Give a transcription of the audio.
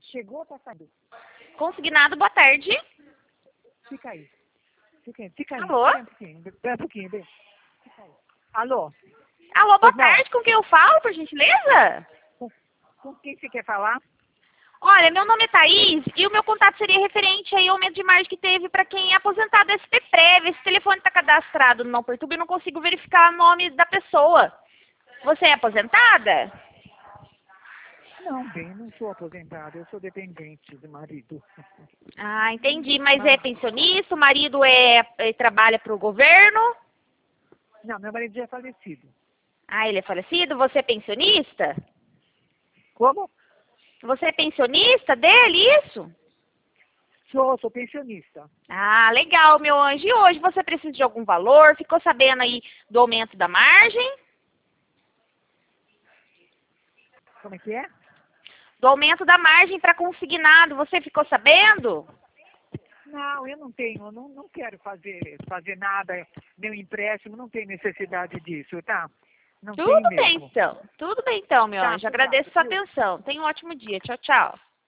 Chegou ou tá saindo? Consignado, boa tarde. Fica aí. Fica aí. Alô? Espera um pouquinho, bem. Fica aí. Alô? Alô, boa Pois não. tarde, com quem eu falo, por gentileza? Com quem você quer falar? Olha, meu nome é Thaís e o meu contato seria referente aí ao aumento de margem que teve para quem é aposentado SP-Prev. Esse telefone está cadastrado no Não Perturbe e não consigo verificar o nome da pessoa. Você é aposentada? Não, bem, não sou aposentado. Eu sou dependente do marido. Ah, entendi. Mas é pensionista? O marido trabalha para o governo? Não, meu marido já é falecido. Ah, ele é falecido? Você é pensionista? Como? Você é pensionista dele, isso? Sou pensionista. Ah, legal, meu anjo. E hoje você precisa de algum valor? Ficou sabendo aí do aumento da margem? Como é que é? Do aumento da margem para consignado, você ficou sabendo? Não, eu não tenho, eu não quero fazer nada, meu empréstimo, não tem necessidade disso, tá? Não tenho Tudo bem, mesmo. então. Tudo bem, então, meu Tá, anjo. obrigada, Agradeço sua viu? atenção. Tenha um ótimo dia. Tchau, tchau.